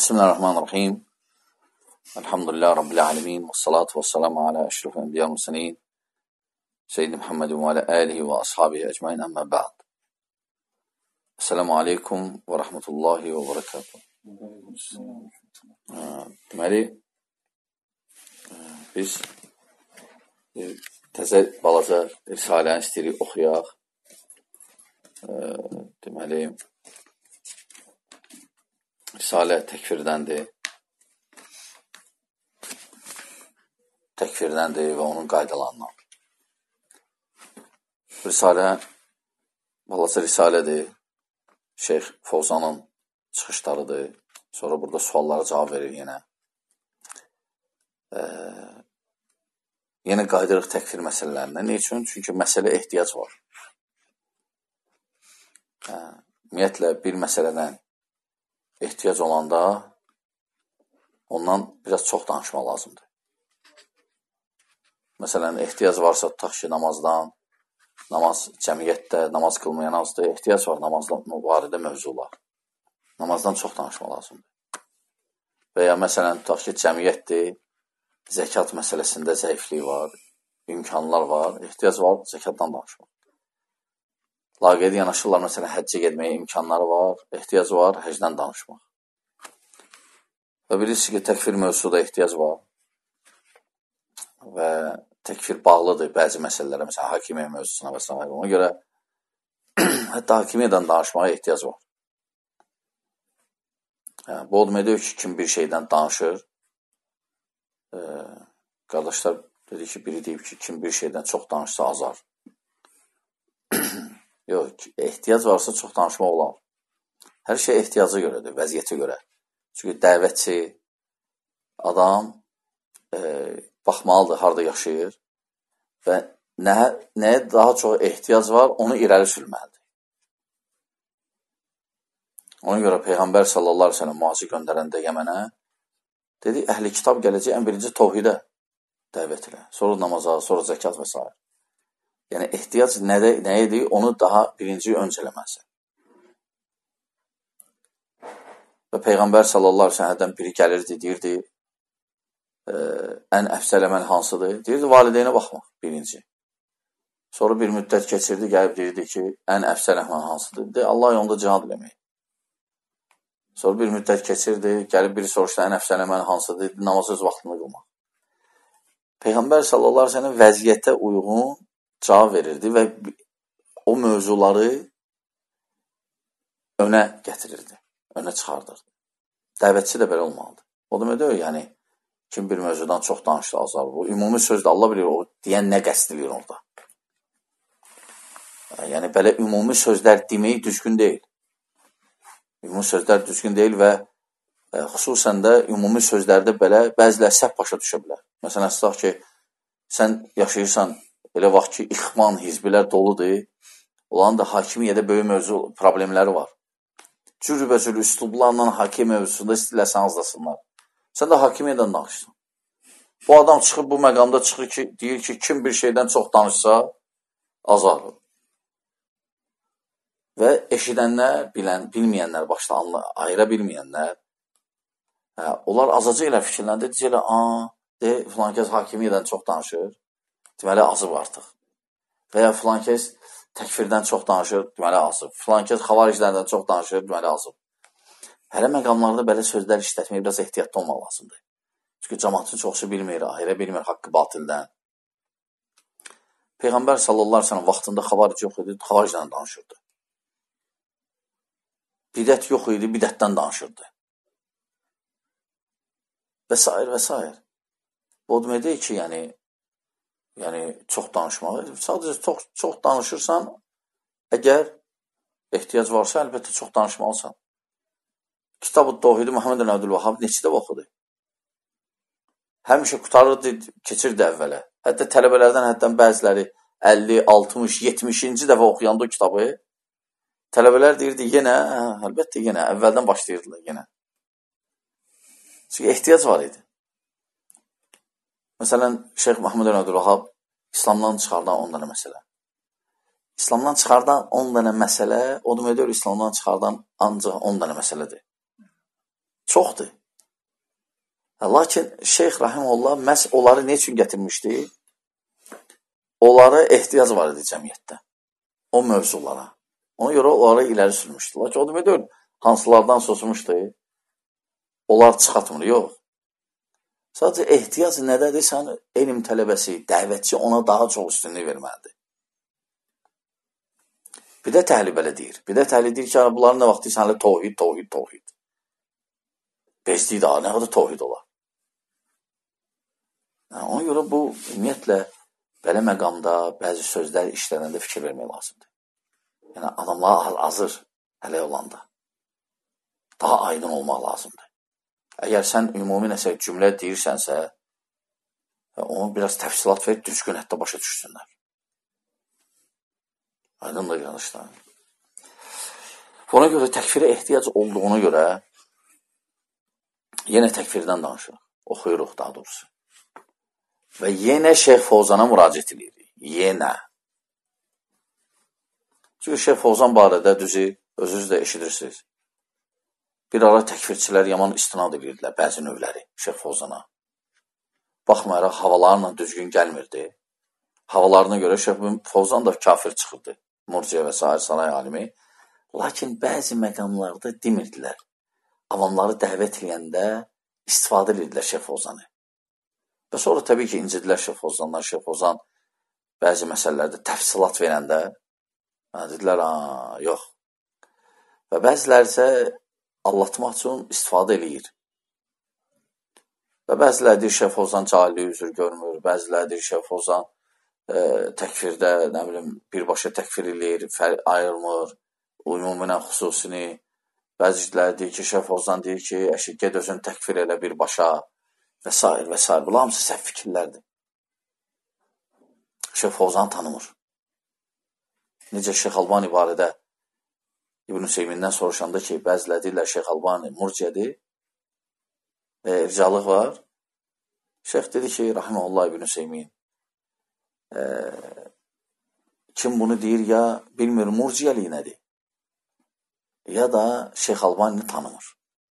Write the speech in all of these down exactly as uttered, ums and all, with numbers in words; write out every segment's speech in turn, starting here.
Bismillahirrahmanirrahim. Elhamdülillah Rabbil alemin. Və salatu və salamu alə əşrəf ənbiya müsəlin. Seyyid Muhammedin və alə əlihi və ashabihi əcmain əmmə bə'd. Esselamu aleykum və rəhmətullahi və bərəkatuhu. Deməli, biz təzə balaca risaləni istəyirik oxuyaq. Deməli, Risalə təkfirdəndir. Təkfirdəndir və onun qaydalarından. Risalə, balaca risalədir. Şeyx Fovzanın çıxışlarıdır. Sonra burada suallara cavab verir yenə. E, yenə qaydırıq təkfir məsələlərindən. Ne üçün? Çünki məsələ ehtiyac var. E, ümumiyyətlə, bir məsələdən ehtiyac olanda ondan biraz çox danışmaq lazımdır. Məsələn, ehtiyac varsa tutaq ki, namazdan, namaz cəmiyyətdə, namaz qılmayan azdır, ehtiyac var namazdan mübaridə mövzular. Namazdan çox danışmaq lazımdır. Və ya məsələn, tutaq ki, cəmiyyətdir, zəkat məsələsində zəiflik var, imkanlar var, ehtiyac var, zəkatdan danışmaq. Laqeyd yanaşırlar, məsələn, həccə getməyə imkanları var, ehtiyac var, həcdən danışmaq. Və bilirsiniz ki, təkfir mövzuda ehtiyac var və təkfir bağlıdır bəzi məsələlərə, məsələn, hakimiyyə mövzusuna və s. Ona görə hətta hakimiyyədən danışmağa ehtiyac var. Yəni, bu olma edir ki, kim bir şeydən danışır, e, qardaşlar dedi ki, biri deyib ki, kim bir şeydən çox danışsa azar. Yox, ehtiyac varsa çox danışmaq olar. Hər şey ehtiyacı görədir, vəziyyətə görə. Çünki dəvətçi adam e, baxmalıdır, harada yaşayır və nə, nəyə daha çox ehtiyac var, onu irəli sürməlidir. Ona görə Peyğəmbər sallallahu aleyhi ve sellem mühacir göndərəndə Yəmənə dedi, əhli kitab gələcək ən birinci təvhidə dəvət ilə, sonra namaza, sonra zəkat və s. Yəni, ehtiyac nədə, nəyidir, onu daha birinci öncələməsi. Və Peyğəmbər sallallahu aleyhi ve sellemdən biri gəlirdi, deyirdi, e, ən əfsəl əməl hansıdır? Deyirdi, valideynə baxmaq, birinci. Sonra bir müddət keçirdi, gəlib deyirdi ki, ən əfsəl əməl hansıdır? Deyirdi, Allah yolunda cihad eləmək. Sonra bir müddət keçirdi, gəlib biri soruşdu, ən əfsəl əməl hansıdır? Deyirdi, namaz öz vaxtında qılmaq. Peyğəmbər sallallahu aleyhi ve sellem vəziyyətə uyğun cavab verirdi və o mövzuları önə gətirirdi, önə çıxardırdı. Dəvətçi də belə olmalıdır. O da deyir, yəni, kim bir mövzudan çox danışdı, azar. Bu ümumi sözdür, Allah bilir, o deyən nə qəsd edir orada. Yəni, belə ümumi sözlər demək düzgün deyil. Ümumi sözlər düzgün deyil və e, xüsusən də ümumi sözlərdə belə bəziləri səhv başa düşə bilər. Məsələn, tutaq ki, sən yaşayırsan, elə vaxt ki, ixvan, hizbilər doludur, olan da hakimiyyədə böyük mövzu problemləri var. Cürbəcür üslublarla hakim mövzusunda istəyirlərsən azlasınlar. Sən də hakimiyyədən danışsın. Bu adam çıxır, bu məqamda çıxır ki, deyir ki, kim bir şeydən çox danışsa, azalır. Və eşidənlər, bilən, bilməyənlər, başda ayıra bilməyənlər, hə, onlar azacıq ilə fikirləndə, deyirlər, aa, de, filan kəs hakimiyyədən çox danışır. Deməli, azıb artıq. Və ya filan kəs təkfirdən çox danışır, deməli, azıb. Filan kəs xavariclərdən çox danışır, deməli, azıb. Hələ məqamlarda belə sözlər işlətməyə biraz ehtiyatlı olmaq lazımdır. Çünki cəmaatın çoxsu bilmir, ayıra bilmir haqqı batildən. Peyğəmbər sallallahu aleyhi ve sellem vaxtında xavaric yox idi, xavaricdən danışırdı. Bidət yox idi, bidətdən danışırdı. Və s. və s. Bu demək deyil ki, yəni, yəni çox danışmalı. Sadəcə çox, çox danışırsan, əgər ehtiyac varsa, əlbəttə çox danışmalısan. Kitab-ı Tövhidi Muhammed ibn Abdülvahhab neçədə oxudu? Həmişə qutarırdı, keçirdi əvvələ. Hətta tələbələrdən həddən bəziləri əlli, altmış, yetmişinci dəfə oxuyanda o kitabı, tələbələr deyirdi, yenə, hə, əlbəttə yenə, əvvəldən başlayırdılar yenə. Çünki ehtiyac var idi. Məsələn, Şeyx Muhammed ibn Abdülvahhab İslamdan çıxardan on dənə məsələ. İslamdan çıxardan on dənə məsələ, o demək deyir, İslamdan çıxardan ancaq on dənə məsələdir. Çoxdur. Lakin Şeyx Rahimullah məhz onları ne üçün gətirmişdi? Onlara ehtiyac var idi cəmiyyətdə. O mövzulara. Ona görə onları iləri sürmüşdü. Lakin o demək deyil, hansılardan susmuşdu? Onlar çıxartmır, yox. Sadəcə ehtiyac nədədir? Sən elm tələbəsi, dəvətçi ona daha çox üstünlük verməlidir. Bidət əhli belə deyir. Bidət əhli deyir ki, bunların nə vaxtı sənlə tohid, tohid, tohid. Bezdik daha, nə qədər tohid olar? Yəni, ona görə bu, ümumiyyətlə, belə məqamda bəzi sözlər işlənəndə fikir vermək lazımdır. Yəni, adamlar azır hələ olanda. Daha aydın olmaq lazımdır. Əgər sən ümumi nəsə cümlə deyirsənsə, onu biraz təfsilat ver, düzgün hətta başa düşsünlər. Aydındır, yanlışlar. Ona görə təkfirə ehtiyac olduğuna görə yenə təkfirdən danışırıq. Oxuyuruq daha doğrusu. Və yenə Şeyx Fovzana müraciət edirik. Yenə. Çünki Şeyx Fovzan barədə düzü, özünüz də eşidirsiniz. Bir ara təkfirçilər yaman istinad edirdilər, bəzi növləri Şeyx Fovzana. Baxmayaraq, havalarla düzgün gəlmirdi. Havalarına görə Şeyx Fovzan da kafir çıxırdı. Murciə və s. saray alimi. Lakin bəzi məqamlarda demirdilər. Avamları dəvət edəndə istifadə edirdilər Şeyx Fovzanı. Və sonra təbii ki, incidilər Şeyx Fovzandan. Şeyx Fovzan bəzi məsələlərdə təfsilat verəndə dedilər, yox. Və bəziləri isə allatmaq üçün istifadə edir. Və bəziləri deyir, Şeyx Fovzan cahillik üzr görmür. Bəziləri deyir, Şeyx Fovzan e, təkfirdə, nə bilim, birbaşa təkfir edir, ayrılmır, ümuminə xüsusini. Bəziləri deyir ki, Şeyx Fovzan deyir ki, əşi, ged özün təkfir elə birbaşa və s. və s. Bunlar hamısı səhv fikirlərdir. Şeyx Fovzan tanımır. Necə Şeyx Albani barədə İbn Hüseymindən soruşanda ki, bəziləri deyirlər Şeyx Albani murciədir və ircalıq var. Şeyx dedi ki, Rahiməhullah İbn Hüseymin, e, kim bunu deyir ya bilmir murciəlik nədir, ya da Şeyx Albani tanımır.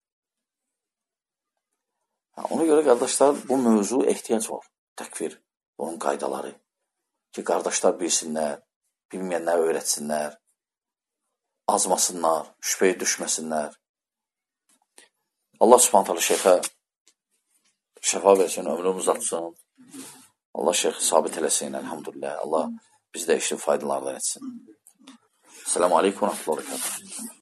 Ona görə qardaşlar, bu mövzu ehtiyac var. Təkfir, bunun qaydaları. Ki, qardaşlar bilsinlər, bilməyənlər öyrətsinlər, azmasınlar, şübhəyə düşməsinlər. Allah Subhanahu taala şeyxə şəfa versin, ömrünü uzatsın. Allah şeyxi sabit eləsin, elhamdülillah. Allah bizdə işin faydalarından etsin. Selamun aleyküm və rəhmətullah.